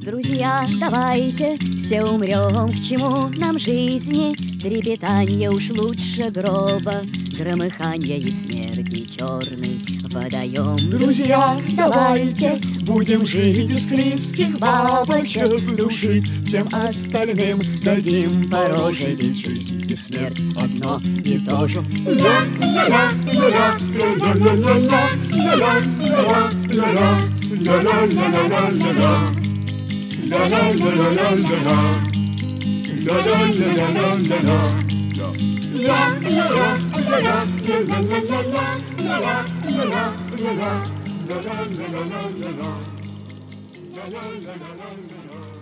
Друзья, давайте все умрем, к чему нам жизни? Трепетанье уж лучше гроба, громыханье и смерти черный водоем. Друзья, давайте будем жить из склизких бабочек души, всем остальным дадим по роже, ведь жизнь и смерть одно и то же. La